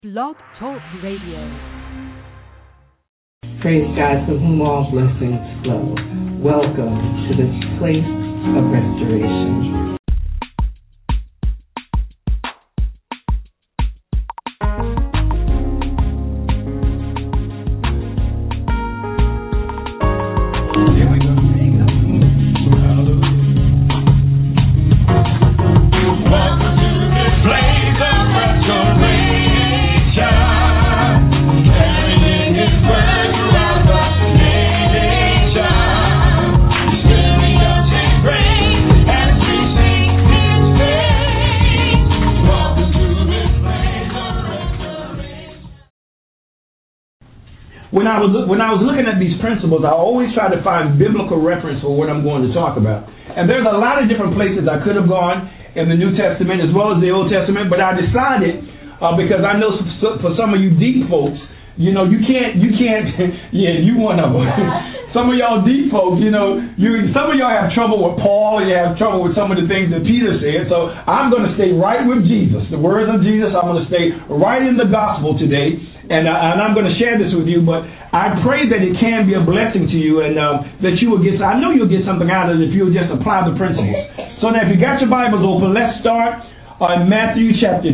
Blog Talk Radio. Praise God, from whom all blessings flow. Welcome to this place of restoration. When I was looking at these principles, I always try to find biblical reference for what I'm going to talk about. And there's a lot of different places I could have gone in the New Testament as well as the Old Testament, but I decided, because I know for some of you deep folks, you can't, yeah, you one of them. Some of y'all deep folks, some of y'all have trouble with Paul and you have trouble with some of the things that Peter said. So I'm going to stay right with Jesus, the words of Jesus. I'm going to stay right in the gospel today. And I'm going to share this with you, but I pray that it can be a blessing to you and that you will I know you'll get something out of it if you'll just apply the principles. So now if you got your Bibles open, let's start on Matthew chapter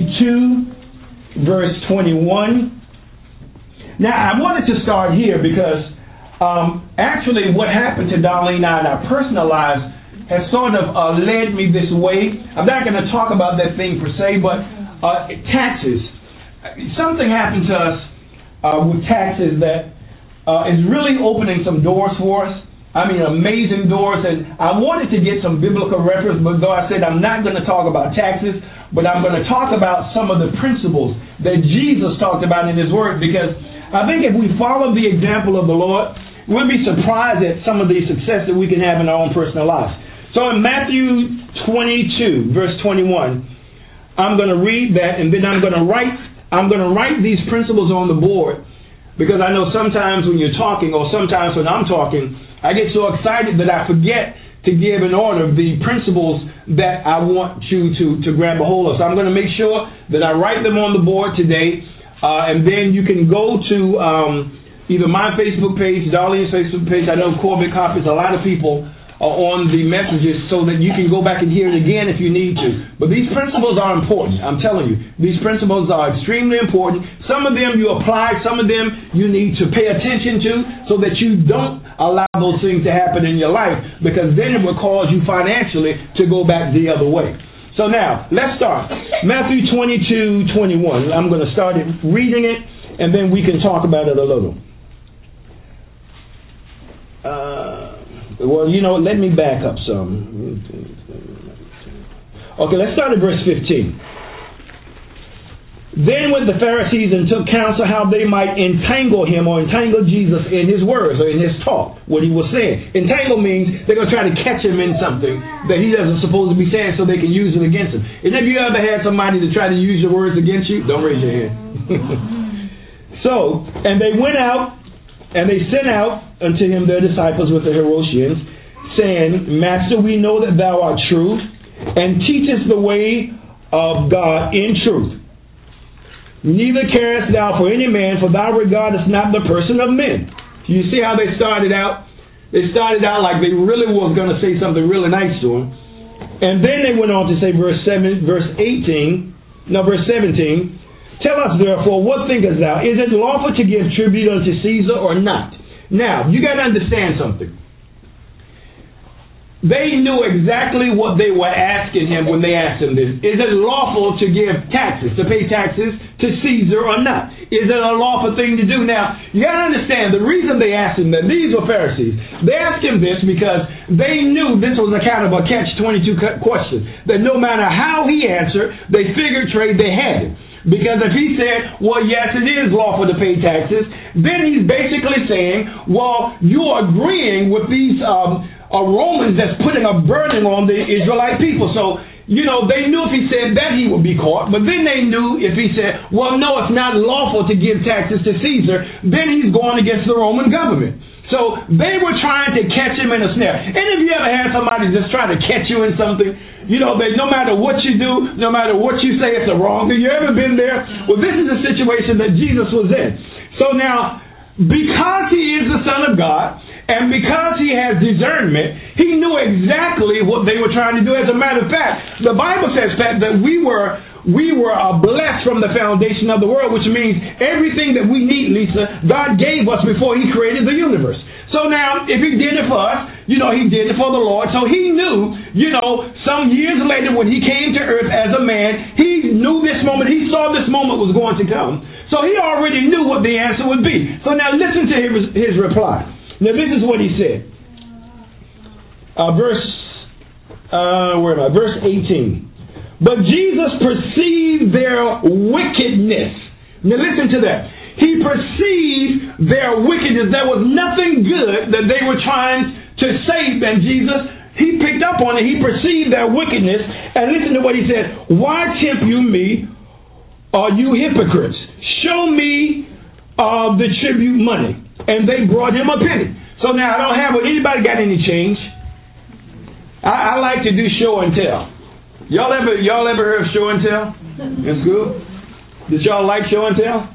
22, verse 21. Now I wanted to start here because actually what happened to Darlene and I in our personal lives has sort of led me this way. I'm not going to talk about that thing per se, but taxes. Something happened to us with taxes that is really opening some doors for us. I mean, amazing doors. And I wanted to get some biblical reference, but though I said I'm not going to talk about taxes, but I'm going to talk about some of the principles that Jesus talked about in His Word, because I think if we follow the example of the Lord, we'll be surprised at some of the success that we can have in our own personal lives. So in Matthew 22, verse 21, I'm going to read that, and then I'm going to write these principles on the board, because I know sometimes when you're talking, or sometimes when I'm talking, I get so excited that I forget to give in order the principles that I want you to grab a hold of. So I'm going to make sure that I write them on the board today, and then you can go to either my Facebook page, Darlene's Facebook page. I know Corbett copies a lot of people on the messages so that you can go back and hear it again if you need to. But these principles are important. I'm telling you, these principles are extremely important. Some of them you apply, some of them you need to pay attention to so that you don't allow those things to happen in your life, because then it will cause you financially to go back the other way. So now, let's start. Matthew 22:21. I'm going to start reading it, and then we can talk about it a little. Well, let me back up some. Okay, let's start at verse 15. Then went the Pharisees and took counsel how they might entangle him, or entangle Jesus in his words or in his talk, what he was saying. Entangle means they're going to try to catch him in something that he doesn't supposed to be saying so they can use it against him. And have you ever had somebody to try to use your words against you? Don't raise your hand. So, and they went out, and they sent out unto him their disciples with the Herodians, saying, Master, we know that thou art true, and teachest the way of God in truth. Neither carest thou for any man, for thou regardest not the person of men. You see how they started out? They started out like they really was going to say something really nice to him. And then they went on to say, verse 17, Tell us therefore, what thinkest thou? Is it lawful to give tribute unto Caesar or not? Now, you got to understand something. They knew exactly what they were asking him when they asked him this. Is it lawful to give taxes, to pay taxes to Caesar or not? Is it a lawful thing to do? Now, you got to understand the reason they asked him that. These were Pharisees. They asked him this because they knew this was a kind of a catch-22 question. That no matter how he answered, they figured trade they had him. Because if he said, well, yes, it is lawful to pay taxes, then he's basically saying, well, you're agreeing with these Romans that's putting a burden on the Israelite people. So, they knew if he said that he would be caught, but then they knew if he said, well, no, it's not lawful to give taxes to Caesar, then he's going against the Roman government. So they were trying to catch him in a snare. And if you ever had somebody just trying to catch you in something, you know, that no matter what you do, no matter what you say, it's the wrong thing. You ever been there? Well, this is the situation that Jesus was in. So now, because he is the Son of God, and because he has discernment, he knew exactly what they were trying to do. As a matter of fact, the Bible says, Pat, that we were blessed from the foundation of the world, which means everything that we need, Lisa, God gave us before he created the universe. So now, if he did it for us, you know, he did it for the Lord. So he knew, you know, some years later when he came to earth as a man, he knew this moment, he saw this moment was going to come. So he already knew what the answer would be. So now listen to his reply. Now this is what he said. Verse 18. But Jesus perceived their wickedness. Now listen to that. He perceived their wickedness. There was nothing good that they were trying to say. And Jesus, he picked up on it. He perceived their wickedness. And listen to what he said. Why tempt you me, you hypocrites? Show me the tribute money. And they brought him a penny. So now I don't have, anybody got any change? I like to do show and tell. Y'all ever heard of show and tell in school? Did y'all like show and tell?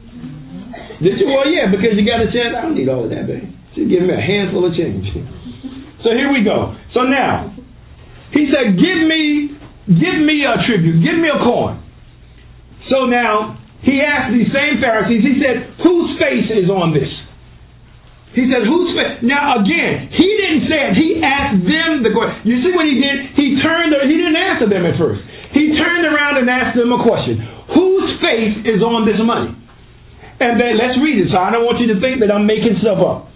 Did you? Well, yeah, because you got a chance. I don't need all of that, baby. Just give me a handful of change. So here we go. So now, he said, give me a tribute. Give me a coin. So now, he asked these same Pharisees, he said, whose face is on this? He said, whose face? Now again, he didn't say it. He asked them the question. You see what he did? He didn't answer them at first. He turned around and asked them a question. Whose face is on this money? And then let's read it. So I don't want you to think that I'm making stuff up.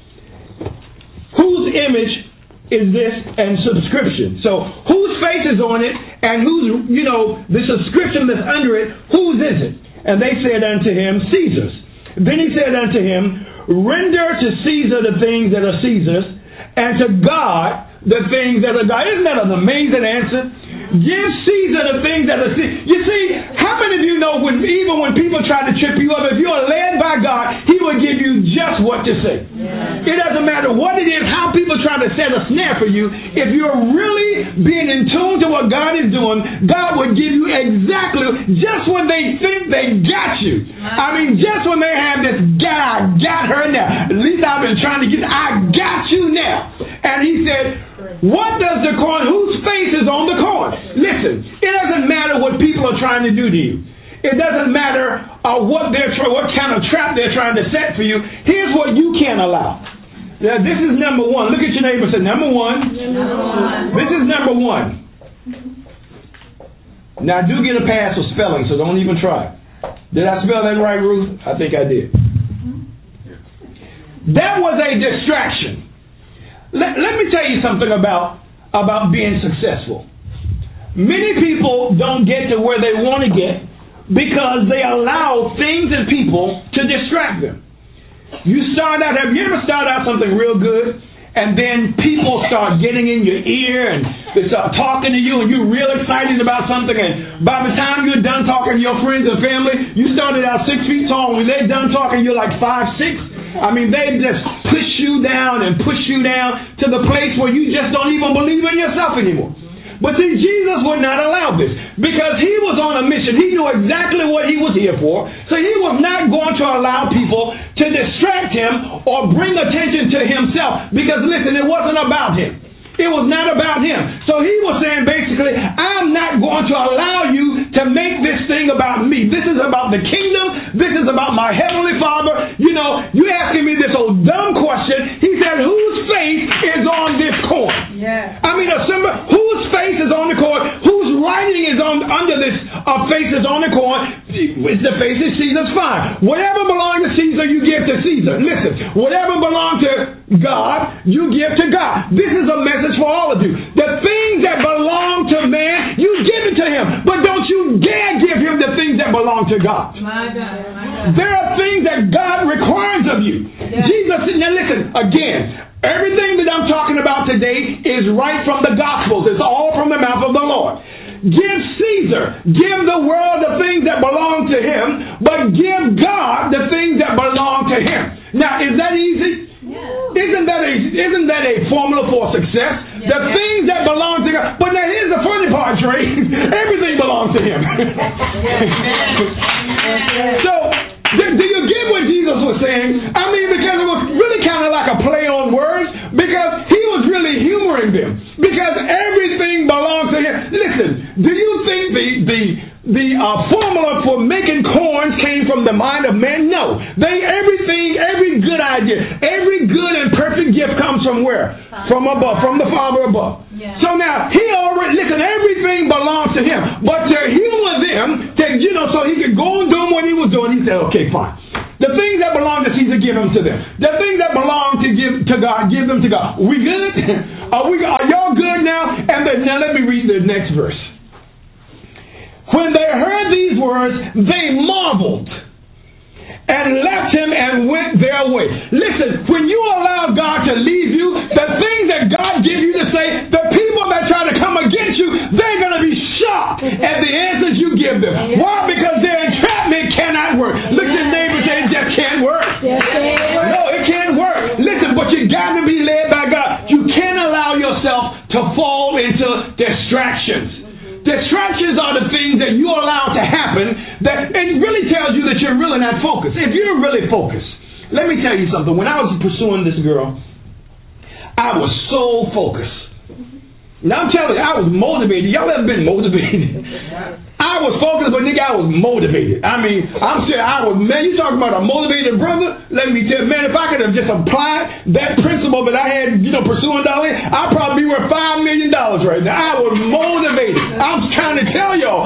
Whose image is this and subscription? So whose face is on it and whose, you know, the subscription that's under it, whose is it? And they said unto him, Caesar's. Then he said unto him, render to Caesar the things that are Caesar's, and to God the things that are God. Isn't that an amazing answer? Give Caesar the things that are Caesar. You see, how many of you know even when people try to trip you up, if you are led by God, he will give you just what to say. Yeah. It doesn't matter what it is, how people try to set a snare for you. If you're really being in tune to what God is doing, God will give you exactly just when they think they got you. I mean, just when they have this, God got her now. At least I've been trying to I got you now. And he said, what does the coin, whose face is on the coin? Listen, it doesn't matter what people are trying to do to you. It doesn't matter what kind of trap they're trying to set for you. Here's what you can't allow. Now, this is number one. Look at your neighbor and say, number one. This is number one. Now, I do get a pass for spelling, so don't even try. Did I spell that right, Ruth? I think I did. That was a distraction. Let me tell you something about being successful. Many people don't get to where they want to get because they allow things and people to distract them. Have you ever started out something real good and then people start getting in your ear and they start talking to you and you're real excited about something, and by the time you're done talking to your friends and family, you started out 6 feet tall, and when they're done talking, you're like 5'6". I mean, they just push you down and push you down to the place where you just don't even believe in yourself anymore. But see, Jesus would not allow this because he was on a mission. He knew exactly what he was here for. So he was not going to allow people to distract him or bring attention to himself because, listen, it wasn't about him. It was not about him. So he was saying basically, I'm not going to allow you to make this thing about me. This is about the kingdom. This is about my heavenly Father. You know, you asking me this old dumb question. He said, whose face is on this coin? Yeah. I mean, whose face is on the coin? Whose writing is under this face is on the coin? It's the face of Caesar's fine. Whatever belongs to Caesar, you give to Caesar. Listen, whatever belongs to God, you give to God. This is a message for all of you. The things that belong to man, you give it to him. But don't you dare give him the things that belong to God. My God. There are things that God requires of you. Yeah. Jesus, now listen, again, everything that I'm talking about today is right from the Gospels. It's all from the mouth of the Lord. Give Caesar, give the world the things that belong to him, but give God the things that belong to him. Now, is that easy? Yeah. Is success, the things that belong to God. But now here's the funny part, Trey. Everything belongs to Him. So, do you get what Jesus was saying? I mean, because it was really kind of like a play on words, because He was really humoring them. Because everything belongs to Him. Listen, do you think the formula for making corns came from the mind of man? No. Every good idea, every good and perfect gift comes from where? From above, from the Father above. Yeah. So now, He already, listen, everything belongs to Him. But to humor them, so He could go and do what He was doing, He said, okay, fine. The things that belong to Caesar, give them to them. The things that belong to give to God, give them to God. We good? Are y'all good now? And then, now let me read the next verse. When they heard these words, they marveled and left Him and went their way. Listen, when you allow God to leave you, the things that God gives you to say, the people that try to come against you, they're going to be shocked at the answers you give them. Why? Because their entrapment cannot work. Look at your neighbor and say, it just can't work. No, it can't work. Listen, but you got to be led by God. You can't allow yourself to fall into distractions. Distractions are the things that you allow to happen that it really tells you that you're really not focused. If you're really focused, let me tell you something. When I was pursuing this girl, I was so focused. Now I'm telling you, I was motivated. Y'all ever been motivated? I was focused, but nigga, I was motivated. I mean, I'm saying man, you talking about a motivated brother? Let me tell you, man, if I could have just applied that principle that I had, pursuing Darlene, I'd probably be worth $5 million right now. I was motivated. I'm trying to tell y'all,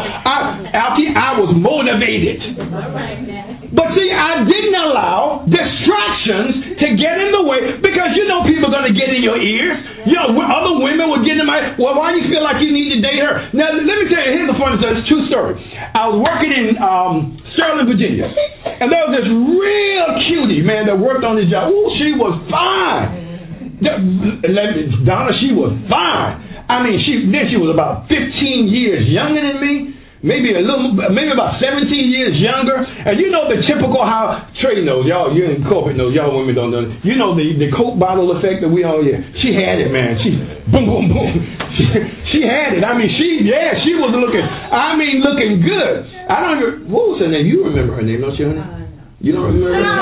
I was motivated. But see, I didn't allow distractions to get in the way, because people are going to get in your ears. Other women would get in my, well, why do you feel like you need to date her? Now, let me tell you, here's the funny story. It's a true story. I was working in Sterling, Virginia, and there was this real cutie, man, that worked on this job. Ooh, she was fine. Donna, she was fine. I mean, she was about 15 years younger than me. Maybe about 17 years younger. And you know the typical how Trey knows, y'all, you in corporate knows, y'all women don't know. You know the Coke bottle effect that we all hear. She had it, man. She boom, boom, boom. She had it. I mean, she was looking good. I don't remember, what was her name? You remember her name, don't you, honey? You don't remember her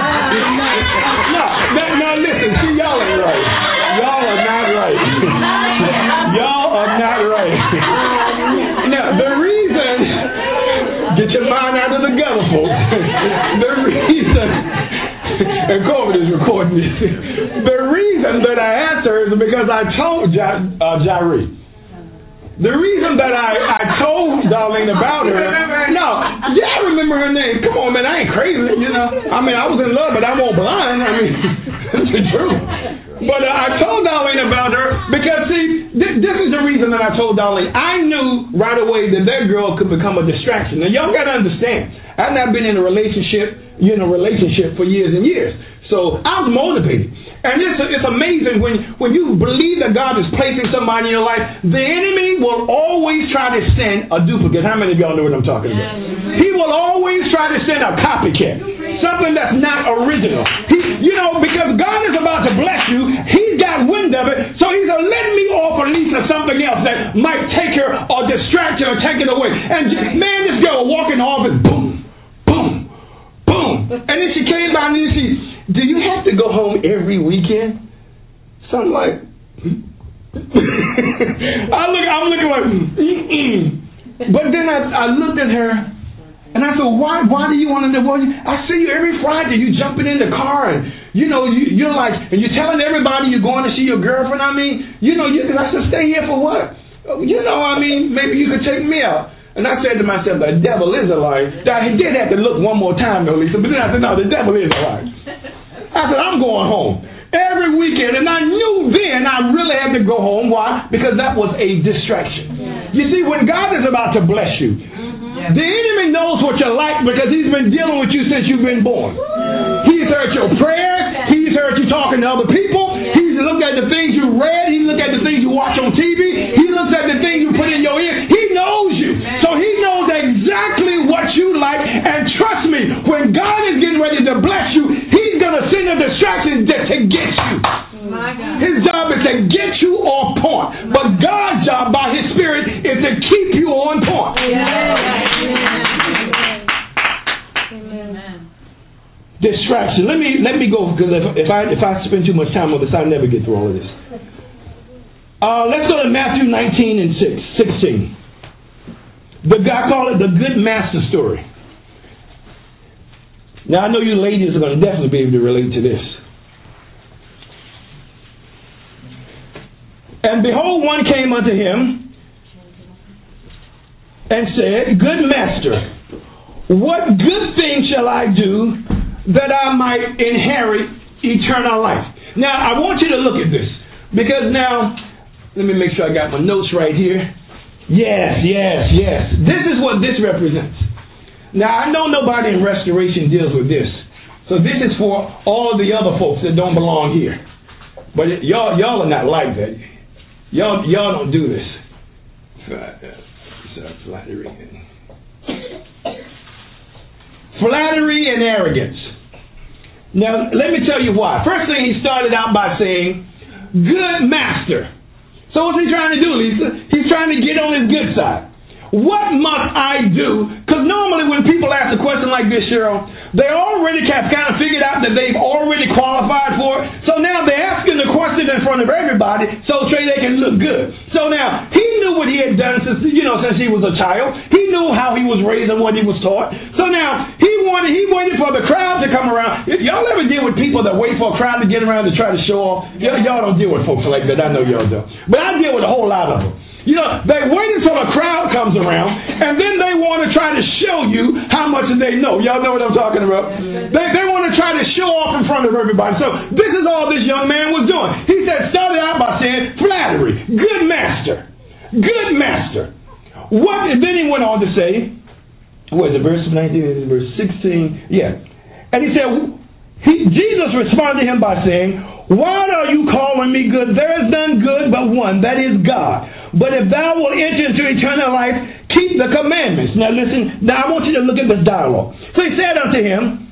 name? No, listen, see, y'all ain't right. Y'all are not right. Y'all are not right. Now, the reason, get your mind out of the gutter, folks. The reason, and COVID is recording this, the reason that I asked her is because I told Jyree. The reason that I told Darlene about her, I remember her name. Come on, man, I ain't crazy, I mean, I was in love, but I won't blind. I mean, it's the truth. But I told Darlene about her because, see, this is the reason that I told Darlene. I knew right away that girl could become a distraction. Now, y'all got to understand, I've not been in a relationship for years and years. So I was motivated. And it's amazing when you believe that God is placing somebody in your life, the enemy will always try to send a duplicate. How many of y'all know what I'm talking about? He will always try to send a copycat, something that's not original. Because God is about to bless you, He's got wind of it, so He's going to let me off a lease of something else that might take her or distract her or take it away. And man, this girl walking in the office, boom, boom, boom. And then she came by and she, do you have to go home every weekend? So I'm like, I'm looking like, But then I looked at her and I said, why do you want to know? Well, I see you every Friday. You jumping in the car and, you're like, and you're telling everybody you're going to see your girlfriend. I mean, I said, stay here for what? Maybe you could take me out. And I said to myself, the devil is a liar. I did have to look one more time, though, Lisa. But then I said, no, the devil is a liar. I said, I'm going home every weekend. And I knew then I really had to go home. Why? Because that was a distraction. Yeah. You see, when God is about to bless you, the enemy knows what you're like because he's been dealing with you since you've been born. He's heard your prayers. He's heard you talking to other people. He's looked at the things you read. He looked at the things you watch on TV. He looks at the things you put in your ear. He knows you. So he knows exactly what you like. And trust me, when God is getting ready to bless you, He's going to send a distraction to get you. His job is to get you off Distraction. Let me go, because if I spend too much time on this, I'll never get through all of this. Let's go to Matthew 19 and 16. I call it the good master story. Now I know you ladies are going to definitely be able to relate to this. And behold, one came unto him and said, Good master, what good thing shall I do that I might inherit eternal life? Now, I want you to look at this, because now, let me make sure I got my notes right here. Yes. This is what this represents. Now, I know nobody in restoration deals with this, so this is for all of the other folks that don't belong here. But y'all are not like that. Y'all don't do this. Flattery and arrogance. Now, let me tell you why. First thing, he started out by saying, Good master. So what's he trying to do, Lisa? He's trying to get on his good side. What must I do? Because normally when people ask a question like this, Cheryl, they already have kind of figured out that they've already qualified for it. So now they're asking the question in front of everybody so they can look good. So now, he knew what he had done since he was a child. He knew how he was raised and what he was taught. So now, he waited for the crowd to come around. If y'all ever deal with people that wait for a crowd to get around to try to show off? Y'all don't deal with folks like that. I know y'all do. But I deal with a whole lot of them. They wait until a crowd comes around, and then they want to try to show you how much they know. Y'all know what I'm talking about? They want to try to show off in front of everybody. So this is all this young man was doing. He started out by saying, flattery, good master, good master. What? And then he went on to say, what is it, verse 19, verse 16? Yeah. And he said, Jesus responded to him by saying, Why are you calling me good? There is none good but one, that is God. But if thou wilt enter into eternal life, keep the commandments. Now listen, I want you to look at this dialogue. So he said unto him,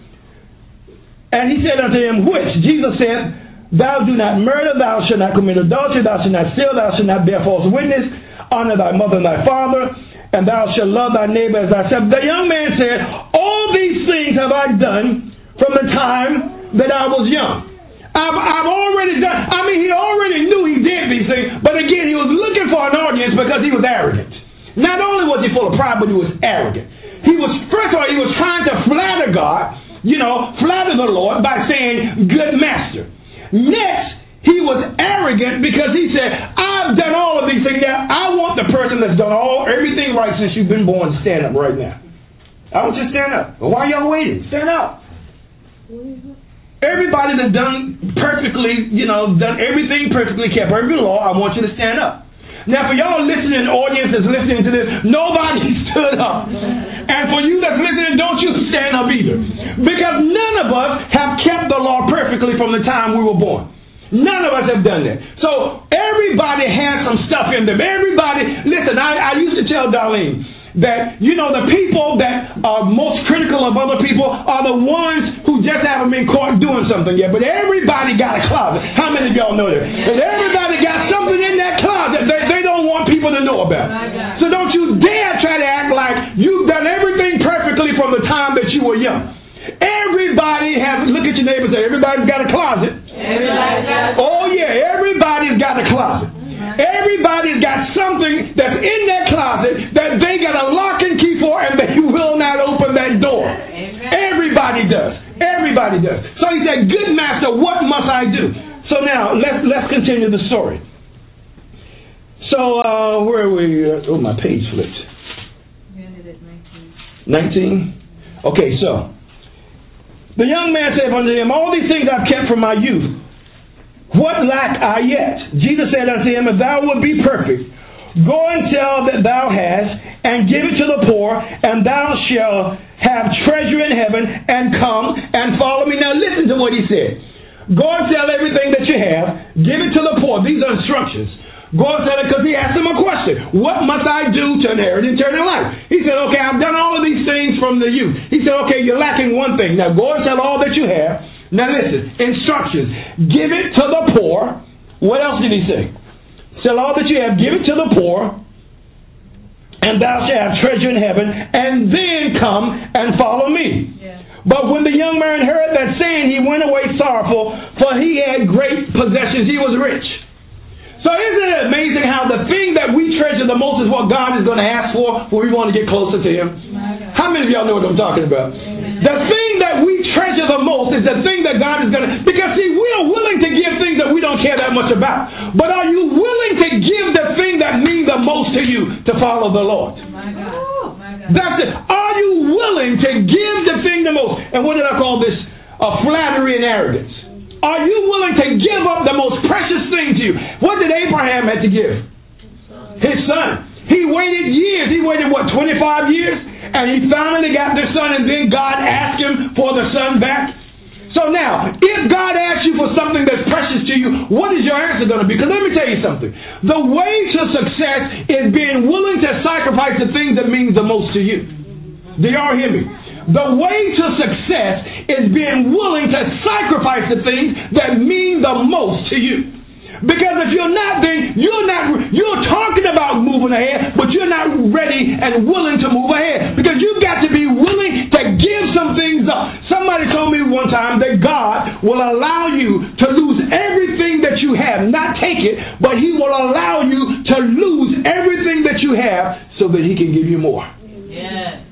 which? Jesus said, Thou do not murder, thou shalt not commit adultery, thou shalt not steal, thou shalt not bear false witness, honor thy mother and thy father, and thou shalt love thy neighbor as thyself. The young man said, All these things have I done from the time that I was young. I've already done. He already knew he did these things, but again, he was looking for an audience because he was arrogant. Not only was he full of pride, but he was arrogant. First of all, he was trying to flatter God, flatter the Lord by saying, Good master. Next, he was arrogant because he said, I've done all of these things. Now, I want the person that's done everything right since you've been born to stand up right now. I want you to stand up. Well, why are y'all waiting? Stand up. Everybody that's done perfectly, done everything perfectly, kept every law, I want you to stand up. Now, for y'all listening, audience that's listening to this, nobody stood up. And for you that's listening, don't you stand up either. Because none of us have kept the law perfectly from the time we were born. None of us have done that. So, everybody has some stuff in them. Everybody, listen, I used to tell Darlene, that, the people that are most critical of other people are the ones who just haven't been caught doing something yet. But everybody got a closet. How many of y'all know that? And everybody got something in that closet that they don't want people to know about. So don't you dare try to act like you've done everything perfectly from the time that you were young. Everybody look at your neighbor and say, everybody's got a closet. Oh yeah, everybody's got a closet. Everybody's got something that's in that closet that they got a lock and key for, and they will not open that door. Everybody does. Everybody does. So he said, Good master, what must I do? So now, let's continue the story. So, where are we? Oh, my page flipped. 19? Okay, so. The young man said unto him, All these things I've kept from my youth. What lack I yet? Jesus said unto him, If thou wilt be perfect, go and sell that thou hast, and give it to the poor, and thou shalt have treasure in heaven, and come and follow me. Now listen to what he said. Go and sell everything that you have, give it to the poor. These are instructions. Go and sell it, because he asked him a question. What must I do to inherit eternal life? He said, okay, I've done all of these things from the youth. He said, okay, you're lacking one thing. Now go and sell all that you have. Now listen, instructions. Give it to the poor. What else did he say? Sell all that you have, give it to the poor, and thou shalt have treasure in heaven, and then come and follow me. Yeah. But when the young man heard that saying, he went away sorrowful, for he had great possessions. He was rich. So isn't it amazing how the thing that we treasure the most is what God is going to ask for when we want to get closer to Him? How many of y'all know what I'm talking about? The thing that we treasure the most is the thing that God is going to... Because see, we are willing to give things that we don't care that much about. But are you willing to give the thing that means the most to you to follow the Lord? That's it. Are you willing to give the thing the most? And what did I call this? Flattery and arrogance. Are you willing to give up the most precious thing to you? What did Abraham have to give? His son. He waited years. He waited, 25 years? And he finally got the son, and then God asked him for the son back. So now, if God asks you for something that's precious to you, what is your answer going to be? Because let me tell you something. The way to success is being willing to sacrifice the things that means the most to you. Do y'all hear me? The way to success is being willing to sacrifice the things that mean the most to you. Because if you're not, then you're talking about moving ahead, but you're not ready and willing to move ahead. Because you've got to be willing to give some things up. Somebody told me one time that God will allow you to lose everything that you have, not take it, but He will allow you to lose everything that you have so that He can give you more. Yes.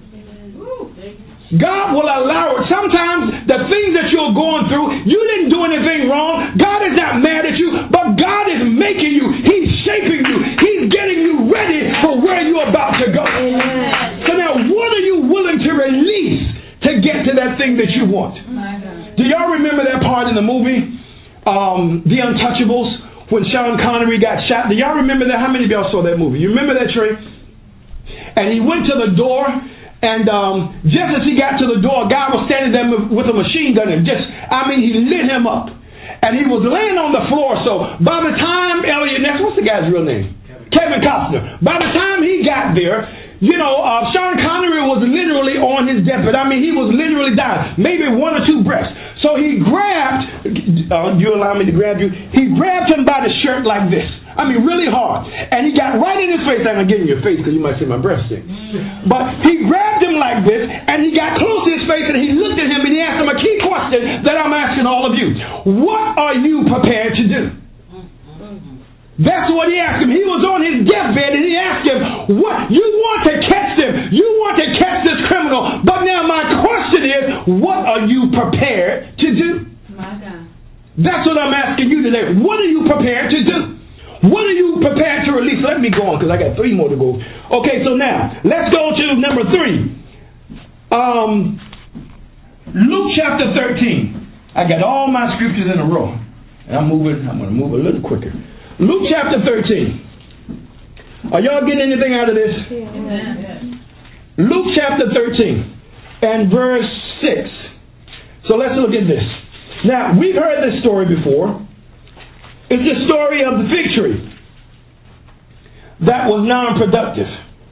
God will allow it. Sometimes the things that you're going through, you didn't do anything wrong. God is not mad at you, but God is making you. He's shaping you. He's getting you ready for where you're about to go. So now, what are you willing to release to get to that thing that you want? Do y'all remember that part in the movie, The Untouchables, when Sean Connery got shot? Do y'all remember that? How many of y'all saw that movie? You remember that, Trey? And he went to the door. And just as he got to the door, a guy was standing there with a machine gun and he lit him up. And he was laying on the floor. So by the time Elliot Ness, what's the guy's real name? Kevin Costner. By the time he got there, Sean Connery was literally on his deathbed. He was literally dying. Maybe 1 or 2 breaths. So he grabbed, you allow me to grab you? He grabbed him by the shirt like this. Really hard. And he got right in his face. I'm not getting in your face because you might see my breath stink. But he grabbed him like this, and he got close to his face, and he looked at him, and he asked him a key question that I'm asking all of you. What are you prepared to do? That's what he asked him. He was on his deathbed, and he asked him, "What? You want to catch them. You want to catch this criminal. But now my question is, what are you prepared to do?" My God. That's what I'm asking you today. What are you prepared to do? What are you prepared to release? Let me go on because I got 3 more to go. Okay, so now, let's go to number 3. Luke chapter 13. I got all my scriptures in a row. And I'm going to move a little quicker. Luke chapter 13. Are y'all getting anything out of this? Amen. Luke chapter 13 and verse 6. So let's look at this. Now, we've heard this story before. It's the story of the fig tree that was non-productive.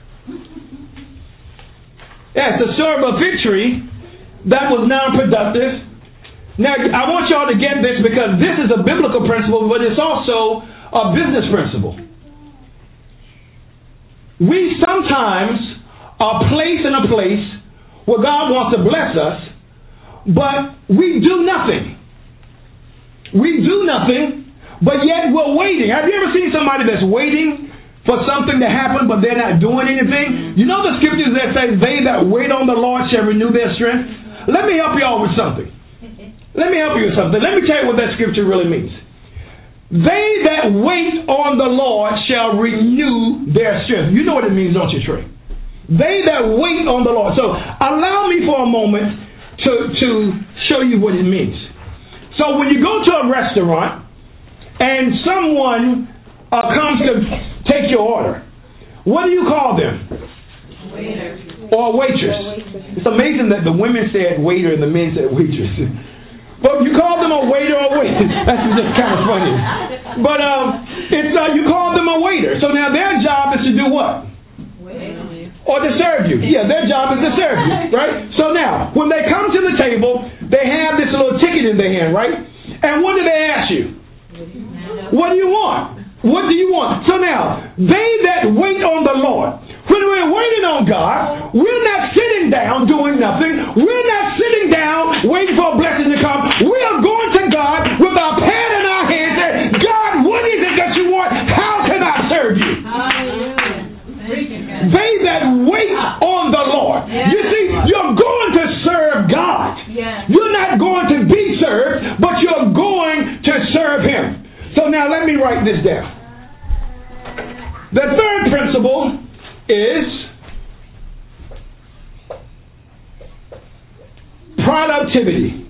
Yeah, it's the story of a fig tree that was non-productive. Now, I want y'all to get this because this is a biblical principle, but it's also a business principle. We sometimes are placed in a place where God wants to bless us, but we do nothing. We do nothing. But yet we're waiting. Have you ever seen somebody that's waiting for something to happen, but they're not doing anything? You know the scriptures that say, "They that wait on the Lord shall renew their strength." Let me help you all with something. Let me help you with something. Let me tell you what that scripture really means. They that wait on the Lord shall renew their strength. You know what it means, don't you, Trey? They that wait on the Lord. So allow me for a moment to show you what it means. So when you go to a restaurant, and someone comes to take your order, what do you call them? Waiter. Or waitress. It's amazing that the women said waiter and the men said waitress. But you call them a waiter or waitress. That's just kind of funny. But you call them a waiter. So now their job is to do what? Wait. Or to serve you. Yeah, their job is to serve you, right? So now, when they come to the table, they have this little ticket in their hand, right? And what do they ask you? What do you want? What do you want? So now, they that wait on the Lord, When we're waiting on God, we're not sitting down doing nothing. We're not sitting down waiting for a blessing to come. We are going to God with our pad in our hands and God, what is it that you want? How can I serve you? They that wait on the Lord. You see, you're going to serve God. You're not going to be served, but you're going to serve Him. So now let me write this down. The third principle is productivity.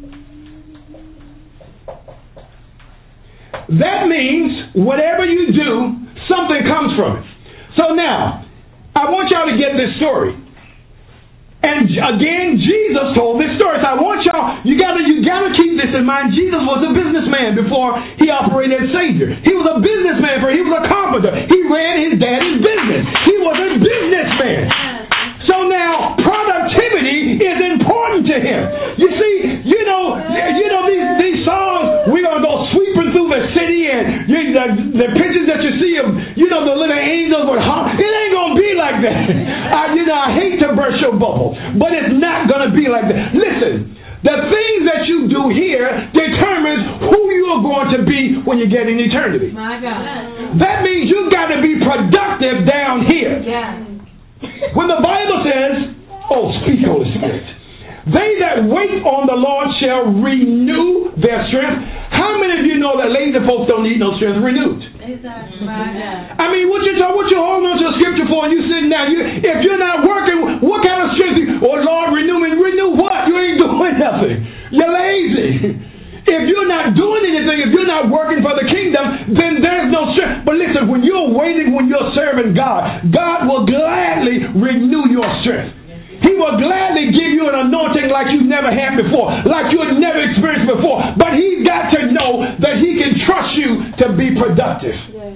That means whatever you do, something comes from it. So now, I want y'all to get this story. And again, Jesus told this story. So I want y'all, you gotta keep this in mind. Jesus was a businessman before he operated as Savior. He was a businessman, he was a carpenter. He ran his daddy's business. He was a businessman. So now, productivity is important to him. You see, you know these songs, we're going to go sweeping through the city and the pictures that you see of, the little angels with heart. It ain't going to be like that. I hate to burst your bubble, but it's not going to be like that. Listen, the things that you do here determines who you are going to be when you get in eternity. My God. That means you've got to be productive down here. Yeah. When the Bible says, speak, Holy Spirit, they that wait on the Lord shall renew their strength. How many of you know that lazy folks don't need no strength renewed? Exactly. I mean, what you holding on to a scripture for and you sitting down? If you're not working, what kind of strength? Lord, renew me. Renew what? You ain't doing nothing. You're lazy. If you're not doing anything, if you're not working for the kingdom, then there's no strength. But listen, when you're waiting, when you're serving God, God will gladly renew your strength. He will gladly give you an anointing like you've never had before, like you had never experienced before. But He's got to know that He can trust you to be productive.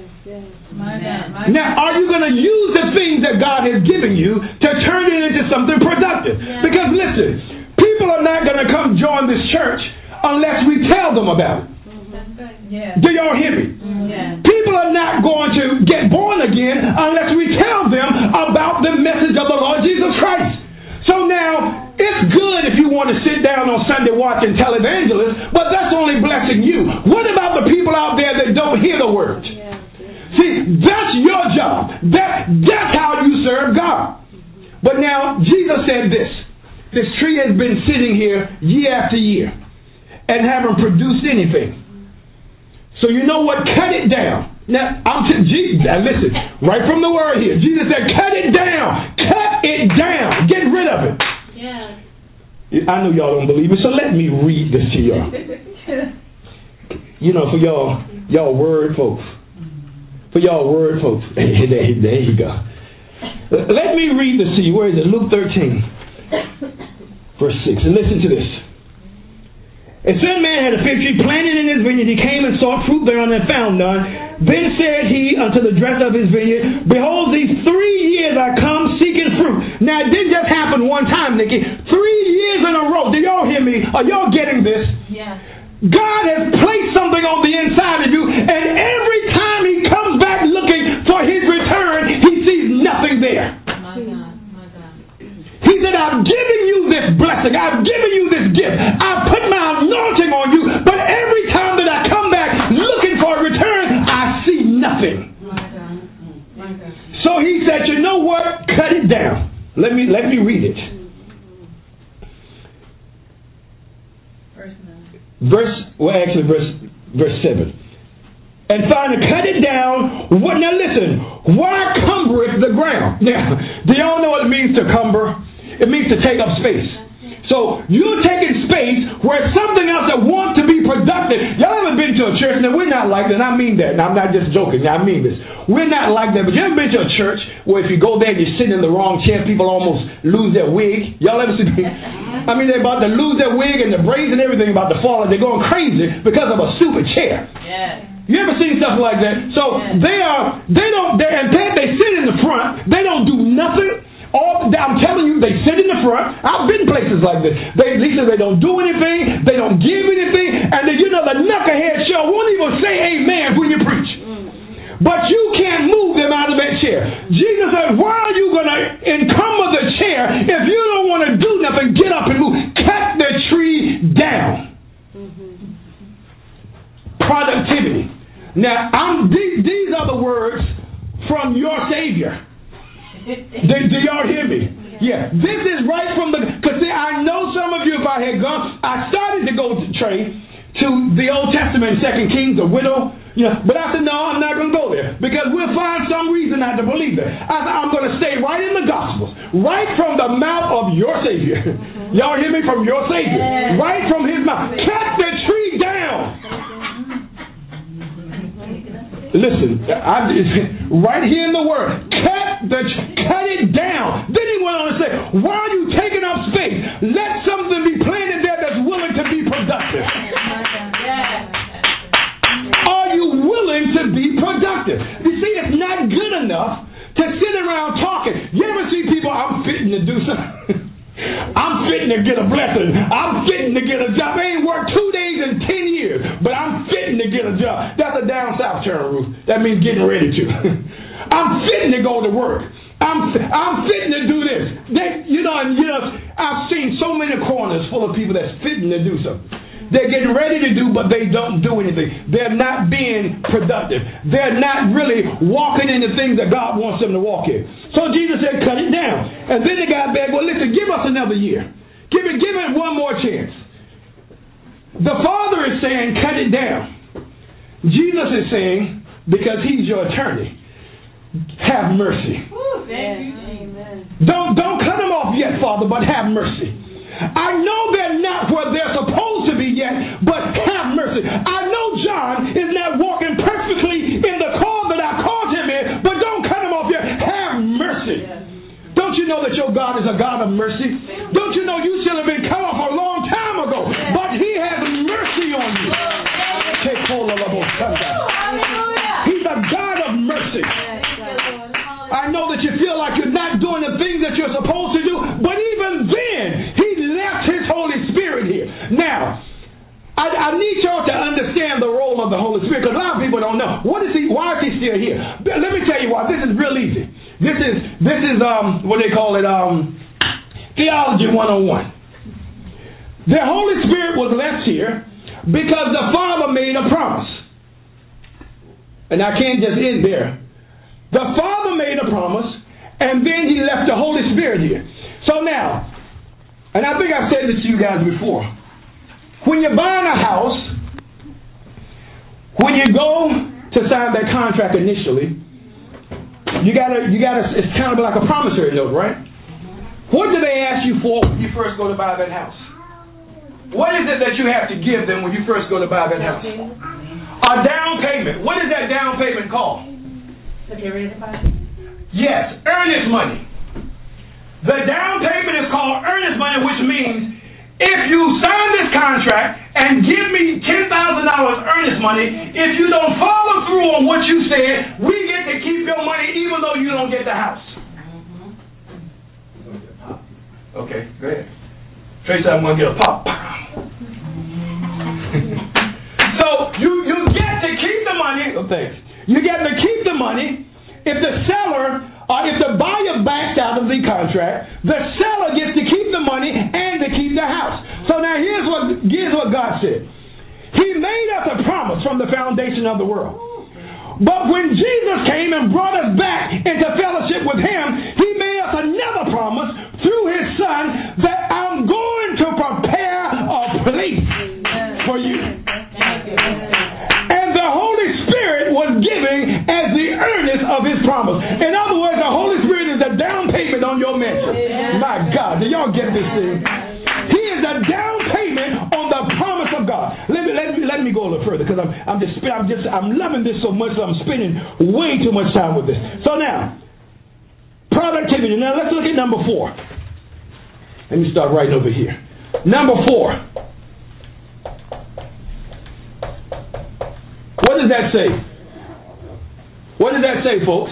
Now, are you going to use the things that God has given you to turn it into something productive? Because listen, people are not going to come join this church unless we tell them about it. Do y'all hear me? People are not going to get born again unless we tell them about the message of the Lord Jesus Christ. So now, it's good if you want to sit down on Sunday watch and tell evangelists, but that's only blessing you. What about the people out there that don't hear the word? See, that's your job. That's how you serve God. But now, Jesus said this tree has been sitting here year after year and haven't produced anything. So you know what? Cut it down. Now, listen, right from the word here, Jesus said, cut it down. Cut it down. Get rid of it. Yeah. I know y'all don't believe it, so let me read this to y'all. For y'all word folks. For y'all word folks. There you go. Let me read this to you. Where is it? Luke 13, verse 6. And listen to this. A certain man had a fig tree planted in his vineyard. He came and sought fruit thereon and found none. Then said he unto the dresser of his vineyard, behold, these 3 years I come seeking fruit. Now, it didn't just happen one time, Nikki. 3 years in a row. Do y'all hear me? Are y'all getting this? Yeah. God has placed something on the inside of you, and every time He comes back looking for His return, He sees nothing there. He said, I've given you this blessing. I've given you this gift. I've put my anointing on you. But every time that I come back looking for a return, I see nothing. So He said, you know what? Cut it down. Let me read it. Verse 7. And finally, cut it down. Now listen, why cumbereth the ground? Now, do y'all know what it means to cumber? It means to take up space. So you're taking space where something else that wants to be productive. Y'all ever been to a church? Now, we're not like that. And I mean that. And I'm not just joking. I mean this. We're not like that. But you ever been to a church where if you go there and you're sitting in the wrong chair, people almost lose their wig? Y'all ever see? I mean, they're about to lose their wig and the braids and everything about to fall, and they're going crazy because of a stupid chair. Yeah. You ever seen stuff like that? So they sit in the front. They don't do nothing. I'm telling you, they sit in the front. I've been places like this. They don't do anything. They don't give anything. And then, the knucklehead show won't even say amen when you preach. but you can't move them out of that chair. Jesus said, why are you going to encumber the chair if you don't want to do nothing? Get up and move. Cut the tree down. Productivity. Now, these are the words from your Savior. Do y'all hear me? Yeah. This is right from the... Because I know some of you, if I had gone... I started to go to Trey to the Old Testament, 2 Kings, the widow. But I said, no, I'm not going to go there. Because we'll find some reason not to believe it. I'm going to stay right in the Gospels. Right from the mouth of your Savior. Y'all hear me? From your Savior. Right from his mouth. Cut the tree down. Listen, right here in the Word, cut it down. Then he went on to say, why are you taking up space? Let something be planted there that's willing to be productive. Are you willing to be productive? You see, it's not good enough to sit around talking. You ever see people, I'm fitting to do something. I'm fitting to get a blessing. I'm fitting to get a job. I ain't worked 2 days in 10 years, but I'm fitting to get a job. That's a down south term, Ruth. That means getting ready to. I'm fitting to go to work. I'm fitting to do this. I've seen so many corners full of people that's fitting to do something. They're getting ready to do, but they don't do anything. They're not being productive. They're not really walking in the things that God wants them to walk in. So Jesus said, cut it down. And then the guy begged, well, listen, give us another year. Give it one more chance. The Father is saying, cut it down. Jesus is saying, because he's your attorney, have mercy. Ooh, thank you, amen. Don't cut them off yet, Father, but have mercy. I know they're not where they're supposed to be yet, but have mercy. I know John is not walking perfectly in the call that I called him in, but don't cut him off yet. Have mercy. Yes. Don't you know that your God is a God of mercy? Don't you know you should have been cut off a long time ago, but he has mercy on you. He's a God of mercy. I know that you feel like you're not doing the things that you're supposed to do, but even then, he left his Holy Spirit here. Now, I need y'all to understand the role of the Holy Spirit, because a lot of people don't know. Why is he still here? Let me tell you why. This is real easy. This is what they call it, Theology 101. The Holy Spirit was left here because the Father made a promise. And I can't just end there. The Father made a promise, and then he left the Holy Spirit here. So now, and I think I've said this to you guys before, when you're buying a house, when you go to sign that contract initially, you gotta. It's kind of like a promissory note, right? What do they ask you for when you first go to buy that house? What is it that you have to give them when you first go to buy that house? A down payment. What is that down payment called? Security deposit? Yes, earnest money. The down payment is called earnest money, which means if you sign this contract and give me $10,000 earnest money, if you don't follow through on what you said, we get to keep your money even though you don't get the house. Okay, go ahead. Trace, I'm going to get a pop. So you get to keep the money. Oh, thanks. You get to keep the money. If the seller or if the buyer backs out of the contract, the seller gets to keep the money and to keep the house. So now here's what God said. He made us a promise from the foundation of the world. But when Jesus came and brought us back into fellowship with him, he made us another promise through his Son that I'm going to prepare a place for you. And the Holy Spirit was giving as the earnest of his promise. In other words, the Holy Spirit is the down payment on your mansion. My God, do y'all get this thing? He is the down payment on the promise of God. Let me go a little further because I'm loving this so much that I'm spending way too much time with this. So now, productivity. Now let's look at number 4. Let me start right over here. Number 4. What does that say? What does that say, folks?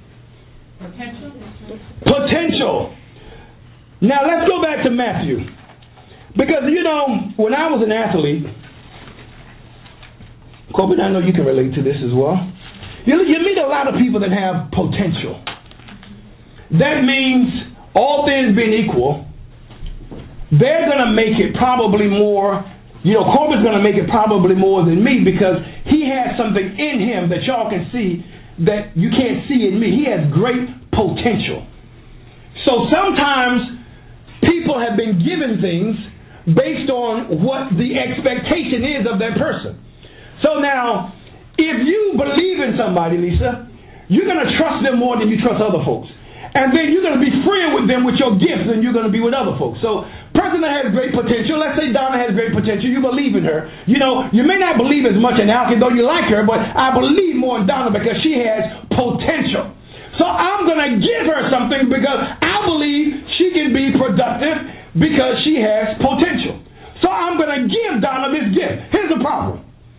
Potential. Now let's go back to Matthew. Because, when I was an athlete, Corbin, I know you can relate to this as well. You meet a lot of people that have potential. That means all things being equal, they're going to make it probably more. Corbett's going to make it probably more than me because he has something in him that y'all can see that you can't see in me. He has great potential. So sometimes people have been given things based on what the expectation is of that person. So now, if you believe in somebody, Lisa, you're going to trust them more than you trust other folks. And then you're going to be friend with them with your gifts than you're going to be with other folks. So, person that has great potential, let's say Donna has great potential, you believe in her. You may not believe as much in Alki, though you like her, but I believe more in Donna because she has potential. So I'm going to give her something because I believe she can be productive because she has potential. So I'm going to give Donna this gift. Here's the problem.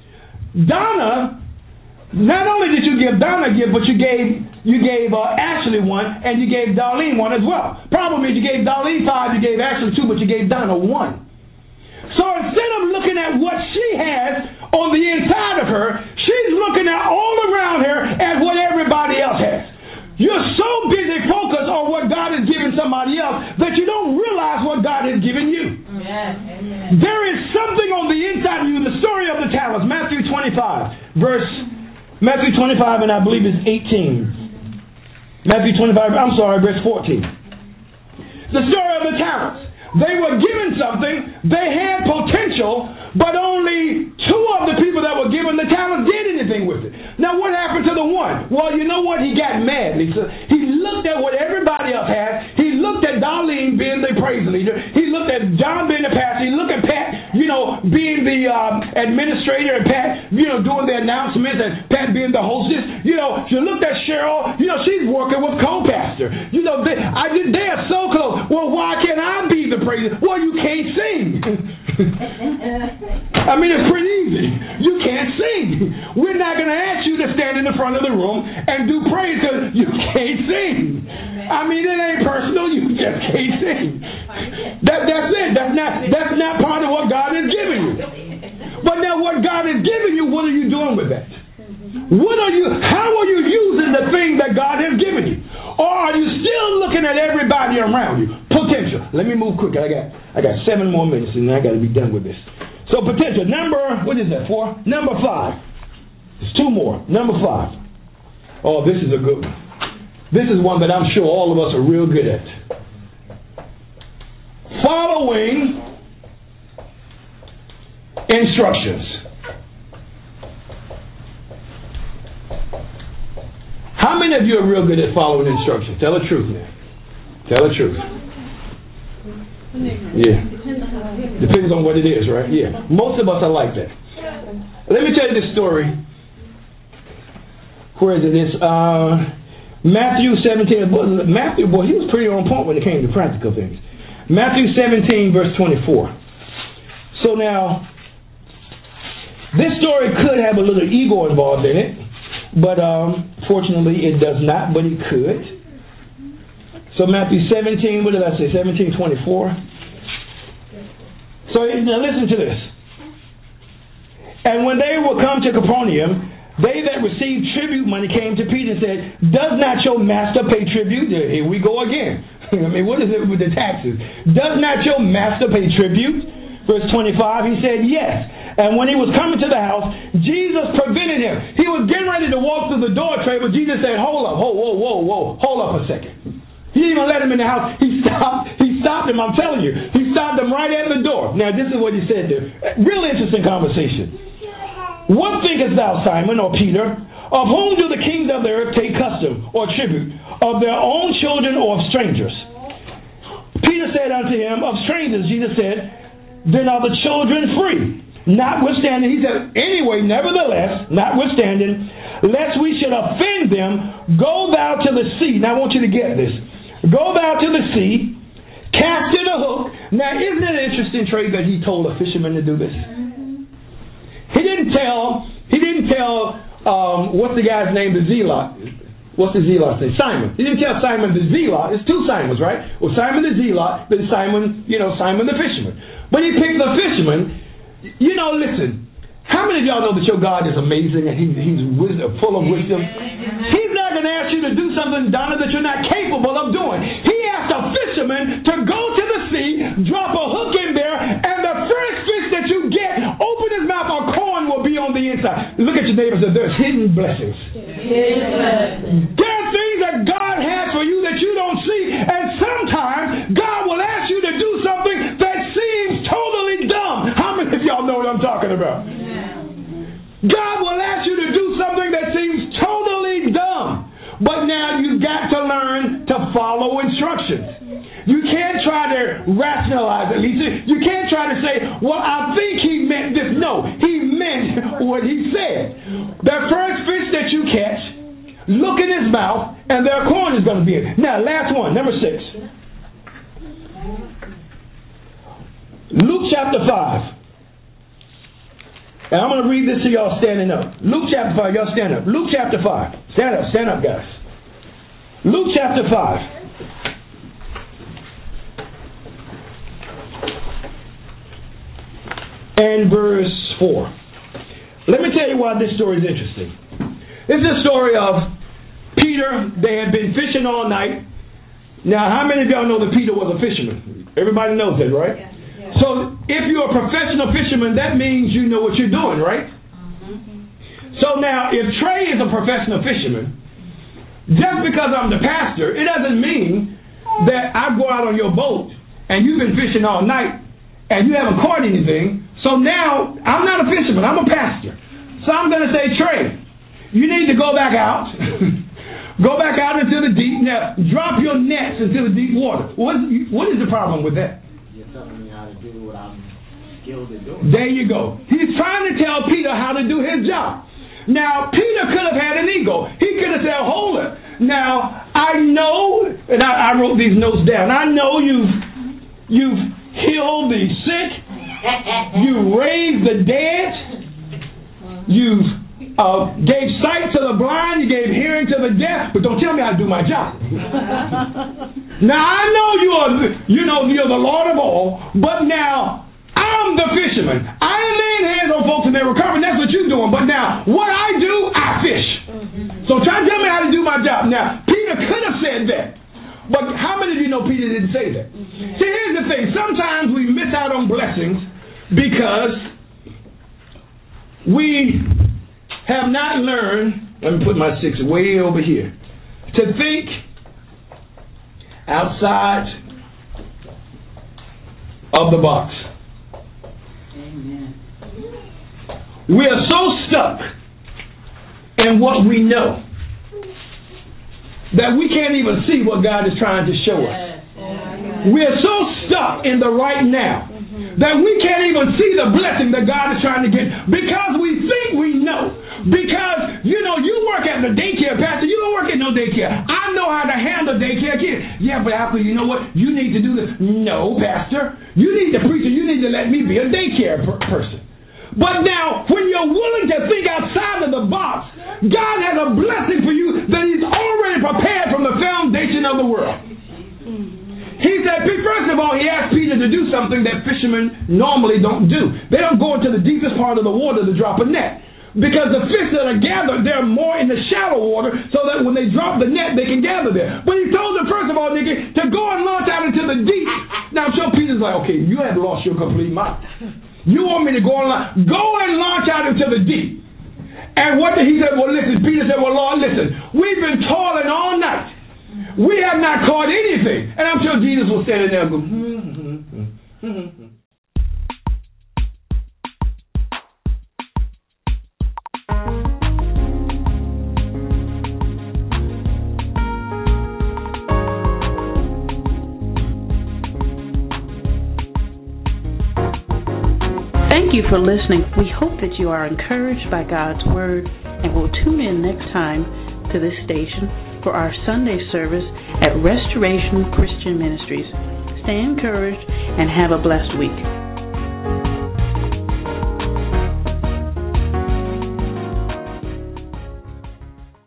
Donna, not only did you give Donna a gift, but you gave Ashley one, and you gave Darlene one as well. Problem is you gave Darlene 5, you gave Ashley 2, but you gave Donna 1. So instead of looking at what she has on the inside of her, she's looking at all around her at what everybody else has. You're so busy focused on what God has given somebody else that you don't realize what God has given you. Amen. There is something on the inside of you. The story of the talents, Matthew 25, and I believe it's 18. Verse 14. The story of the talents. They were given something. They had potential, but only 2 of the people that were given the talent did anything with it. Now, what happened to the one? Well, you know what? He got mad, Lisa. He looked at what everybody else had. He looked at Darlene being the praise leader. He looked at John being the pastor. He looked at Pat, being the administrator, and Pat, doing the announcements, and Pat being the hostess. You looked at Cheryl. She's working with co-pastor. They are so close. Well, why can't I be the praise? Well, you can't sing. I mean, it's pretty easy. You can't sing. We're not going to ask you to stand in the front of the room and do praise because you can't sing. I mean, it ain't personal. You just can't sing. That's it. That's not part of what God has given you. But now, what God has given you, what are you doing with that? How are you using the thing that God has given you? Or are you still looking at everybody around you? Potential. Let me move quick. I got 7 more minutes and I got to be done with this. So potential. What is that, 4? Number 5. There's 2 more. Number 5. Oh, this is a good one. This is one that I'm sure all of us are real good at. Following instructions. How many of you are real good at following instructions? Tell the truth now. Tell the truth. Yeah. Depends on what it is, right? Yeah. Most of us are like that. Let me tell you this story. Where is it? It's Matthew 17. Matthew, boy, he was pretty on point when it came to practical things. Matthew 17, verse 24. So now, this story could have a little ego involved in it. But fortunately, it does not, but it could. So Matthew 17, what did I say? 17:24. So now listen to this. And when they were come to Capernaum, they that received tribute money came to Peter and said, "Does not your master pay tribute?" Here we go again. I mean, what is it with the taxes? "Does not your master pay tribute?" Verse 25, he said, "Yes." And when he was coming to the house, Jesus prevented him. He was getting ready to walk through the door tray, but Jesus said, "Hold up, whoa, hold up a second." He didn't even let him in the house. He stopped him, I'm telling you. He stopped him right at the door. Now, this is what he said there. Real interesting conversation. "What thinkest thou, Simon, or Peter? Of whom do the kings of the earth take custom or tribute? Of their own children or of strangers?" Peter said unto him, "Of strangers." Jesus said, "Then are the children free? Notwithstanding," he said, "anyway, nevertheless, notwithstanding, lest we should offend them, go thou to the sea." Now I want you to get this. "Go thou to the sea, cast in a hook." Now isn't it an interesting trait that he told a fisherman to do this? He didn't tell, what's the guy's name, the zealot? What's the zealot's name? Simon. He didn't tell Simon the zealot. It's 2 Simons, right? Well, Simon the zealot, then Simon the fisherman. But he picked the fisherman. Listen, How many of y'all know that your God is amazing and He's wisdom, full of wisdom? He's not going to ask you to do something, Donna, that you're not capable of doing. He asked a fisherman to go to the sea, drop a hook in there, and the first fish that you get, open his mouth, a corn will be on the inside. Look at your neighbor and say, there's hidden blessings. There are things that God has for you that you don't see, and sometimes God will ask you to do something that seems totally dumb. How many of y'all know what I'm talking about? God will ask you to do something that seems totally dumb. But now you've got to learn to follow instructions. You can't try to rationalize it, Lisa. You can't try to say, well, I think he meant this. No, he meant what he said. The first fish that you catch, look in his mouth, and their corn is going to be in it. Now, last one, number 6. Luke chapter 5. And I'm going to read this to y'all standing up. Luke chapter 5, y'all stand up. Luke chapter 5. Stand up, guys. Luke chapter 5. And verse 4. Let me tell you why this story is interesting. This is a story of Peter. They had been fishing all night. Now, how many of y'all know that Peter was a fisherman? Everybody knows that, right? Yeah. So, if you're a professional fisherman, that means you know what you're doing, right? So now, if Trey is a professional fisherman, just because I'm the pastor, it doesn't mean that I go out on your boat and you've been fishing all night and you haven't caught anything. So now, I'm not a fisherman, I'm a pastor. So I'm going to say, Trey, you need to go back out. Go back out into the deep. Now, drop your nets into the deep water. What is the problem with that? You're telling me how to do what I'm skilled at doing. There you go. He's trying to tell Peter how to do his job. Now, Peter could have had an ego. He could have said, hold it. Now, I know, and I wrote these notes down, I know you've healed the sick, you raised the dead, you've gave sight to the blind, you gave hearing to the deaf, but don't tell me how to do my job. Now, I know you're the Lord of all, but now, I'm the fisherman. I ain't laying hands on folks and they're recovering. That's what you're doing. But now, what I do, I fish. So try to tell me how to do my job. Now, Peter could have said that. But how many of you know Peter didn't say that? See, here's the thing. Sometimes we miss out on blessings because we have not learned, let me put my 6 way over here, to think outside of the box. We are so stuck in what we know that we can't even see what God is trying to show us. We are so stuck in the right now that we can't even see the blessing that God is trying to get because we think we know. Because, you work at the daycare, Pastor. You don't work at no daycare. I know how to handle daycare kids. Yeah, but after, you know what? You need to do this. No, Pastor. You need to preach. You need to let me be a daycare person. But now, when you're willing to think outside of the box, God has a blessing for you that He's already prepared from the foundation of the world. He said, first of all, He asked Peter to do something that fishermen normally don't do. They don't go into the deepest part of the water to drop a net. Because the fish that are gathered, they're more in the shallow water so that when they drop the net, they can gather there. But He told them, first of all, nigga, to go and launch out into the deep. Now, so Peter's like, okay, you have lost your complete mind. You want me to go and launch out into the deep. And what did he say? Well, listen, Peter said, well, Lord, listen, we've been toiling all night. We have not caught anything. And I'm sure Jesus was standing there going, Thank you for listening. We hope that you are encouraged by God's Word and will tune in next time to this station for our Sunday service at Restoration Christian Ministries. Stay encouraged and have a blessed week.